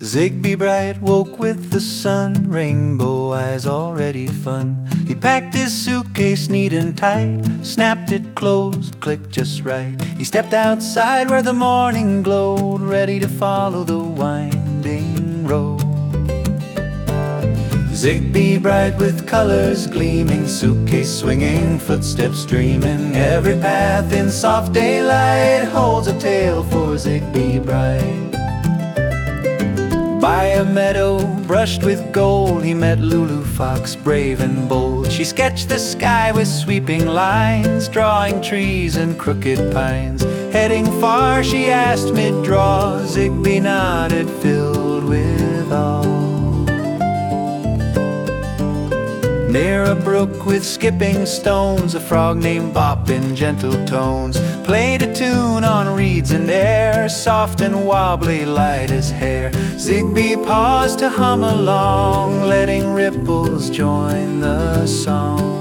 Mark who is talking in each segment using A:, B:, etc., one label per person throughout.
A: Zigbee Bright woke with the sun, rainbow eyes already fun. He packed his suitcase neat and tight, snapped it closed, clicked just right. He stepped outside where the morning glowed, ready to follow the winding road. Zigbee Bright with colors gleaming, suitcase swinging, footsteps dreaming. Every path in soft daylight holds a tale for Zigbee Bright. By a meadow brushed with gold, he met Lulu Fox, brave and bold. She sketched the sky with sweeping lines, drawing trees and crooked pines. Heading far, she asked mid-draw, Zigbee nodded, filled with awe. Near a brook with skipping stones, a frog named Bop in gentle tones played a tune on reeds and air, soft and wobbly, light as hair. Zigbee paused to hum along, letting ripples join the song.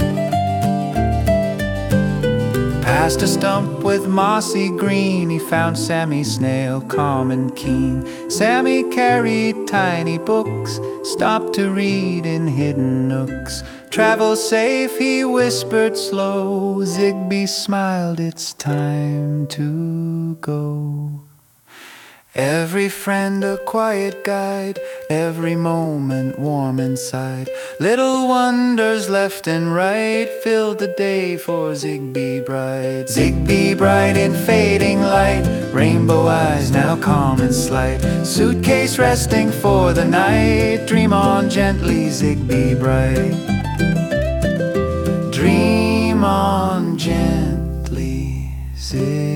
A: Past a stump with mossy green, he found Sammy Snail, calm and keen. Sammy carried tiny books, stopped to read in hidden nooks. Travel safe, he whispered slow. Zigbee smiled, it's time to go. Every friend a quiet guide, every moment warm inside. Little wonders left and right filled the day for Zigbee Bright. Zigbee Bright in fading light, rainbow eyes now calm and slight. Suitcase resting for the night, dream on gently, Zigbee Bright. Dream on gently, Zigbee.